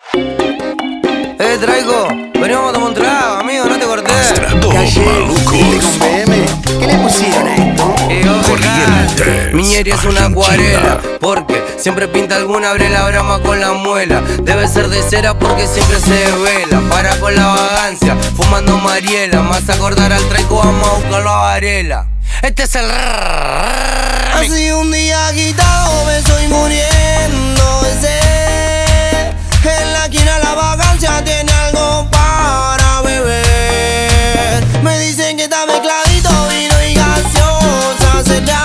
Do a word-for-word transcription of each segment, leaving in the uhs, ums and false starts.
Eh, Traigo, venimos a tomar un trago, amigo, no te corté. Dos malucos. Con B M, ¿qué le pusieron a esto? Y yo, Corrientes, Miñeri es una Argentina. acuarela, porque siempre pinta alguna, abre la brama con la muela. Debe ser de cera porque siempre se desvela. Para con la vagancia, fumando Mariela. Más acordar al Traigo, vamos a buscarlo a Varela. Este es el Así un día agitado me estoy muriendo de sed. En la esquina la vagancia tiene algo para beber. Me dicen que está mezcladito, vino y gaseosa será.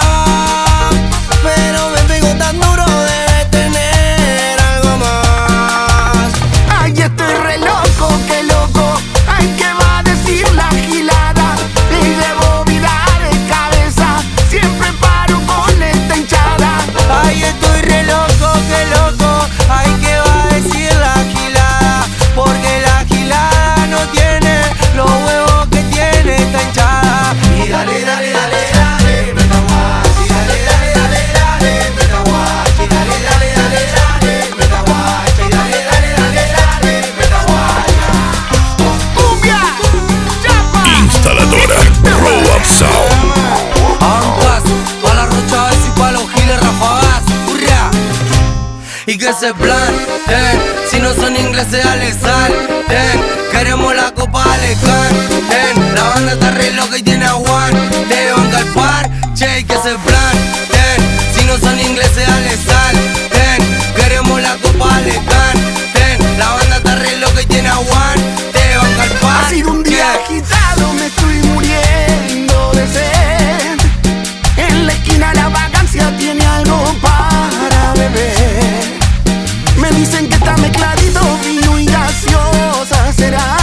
Pero me pegó tan duro, debe tener algo más. Ay, estoy re loco, qué loco. Ay, ¿qué va a decir la gilada? Y debo virar de cabeza. Siempre paro con esta hinchada. Ay, estoy re loco, qué loco. Ay, ¿qué va a decir la gilada? Porque la gilada no tiene los huevos que tiene esta hinchada. Y dale, dale, dale, dale, meta guachi. Dale, dale, dale, dale, meta guachi. Dale, dale, dale, dale, meta guachi. Dale, dale, dale, dale, meta guachi. ¡Cumbia! ¡Chapa! Instaladora Roll Up Sound. Ancas, pa' la rocha y pa' los giles rafagas. ¡Hurra! Y que ese plan, ten, si no son ingleses, dale sal, ten, queremos la copa, dale can, ten, la banda está re loca y tiene aguante, banca el par, che, y que ese plan, ten, si no son ingleses, dale sal, ten, queremos la copa, dale can, ten, la banda está re loca y tiene aguante, banca el par, Ha sido un día che. agitado, me estoy muriendo de sed. En la esquina la vagancia tiene algo para beber. Me dicen que está mezcladito, vino y gaseosa será.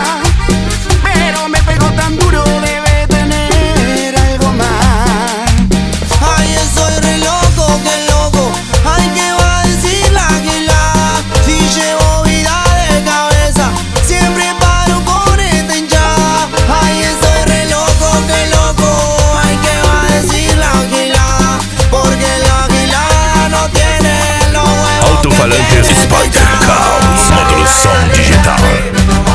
Pero me pegó tan duro, debe tener algo más. Ay, estoy re loco, qué loco. Ay, ¿qué va a decir la gilada? Si llevo vida de cabeza, siempre paro con esta hinchada. Ay, estoy re loco, qué loco. Ay, ¿qué va a decir la gilada? Porque la gilada no tiene los huevos que Alto-falantes tiene esta Spider hinchada. Caos. Modulação digital.